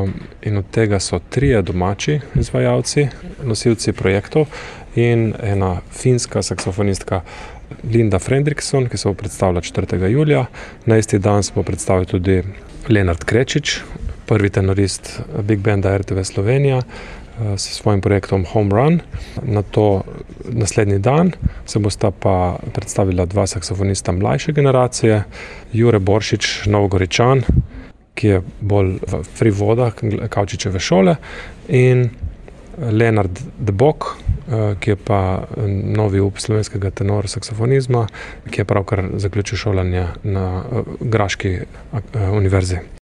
in od tega so 3 domači izvajalci, nosilci projektov in ena finska saksofonistka Linda Fredriksson, ki se bo predstavila 4. julija. Na isti dan se bo predstavil tudi Lenart Krečič, prvi tenorist Big Banda RTV Slovenija, s svojim projektom Home Run. Nato naslednji dan se bosta pa predstavila 2 saksofonista mlajše generacije, Jure Boršič, Novogoričan, ki je bolj v free vodah Kavčičeve šole, in Lenart Debok, ki je pa novi up slovenskega tenor saksofonizma, ki je pravkar zaključil šolanje na Graški univerzi.